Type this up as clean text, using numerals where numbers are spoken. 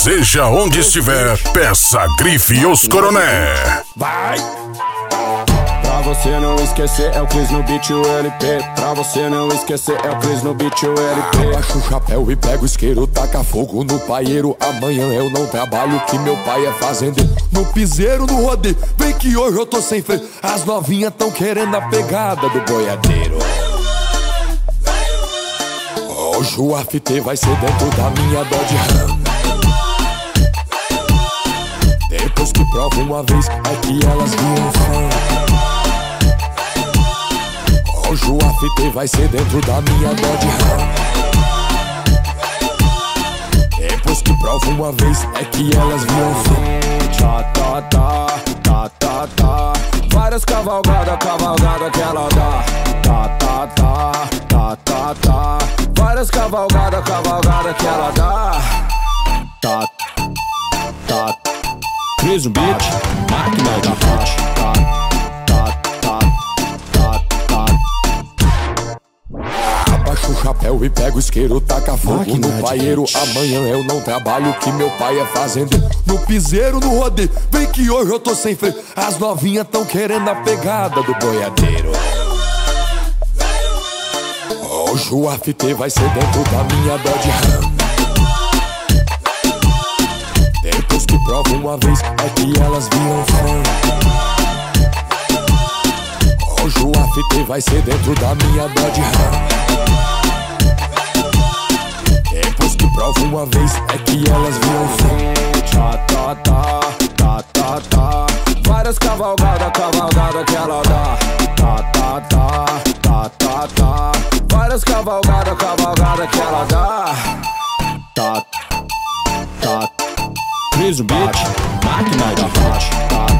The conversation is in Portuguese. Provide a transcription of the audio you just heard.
Seja onde estiver, peça Grife e os Coroné. Vai! Pra você não esquecer, é o Cris no beat e o LP. Pra você não esquecer, é o Cris no beat e o LP. Abaixa o chapéu e pega o isqueiro, taca fogo no paeiro. Amanhã eu não trabalho, que meu pai é fazendeiro. No piseiro, no rodeio, vem que hoje eu tô sem freio. As novinhas tão querendo a pegada do boiadeiro. Hoje o AFT vai ser dentro da minha Dodge Ram. Depois que prova uma vez, é que elas viram fã. Hoje o AFT vai ser dentro da minha Dodge Ram. Depois que prova uma vez, é que elas viram fã. Tá. Várias cavalgadas que ela dá. Tá. Várias cavalgadas que ela dá. Tá. Cris no beat, máquina da hot. Abaixa o chapéu e pega o isqueiro, taca fogo no paeiro. Amanhã eu não trabalho, que meu pai é fazendeiro. No piseiro, no rodeio, vem que hoje eu tô sem freio. As novinhas tão querendo a pegada do boiadeiro. Hoje o AFT vai ser dentro da minha Dodge Ram. Depois que prova uma vez, é que elas viram fã. Hoje o AFT vai ser dentro da minha Dodge Ram. Depois que prova uma vez, é que elas viram fã. Tá. Várias cavalgadas que ela dá. Tá. Várias cavalgadas que ela dá. Tá. Cris no beat, máquina da hot.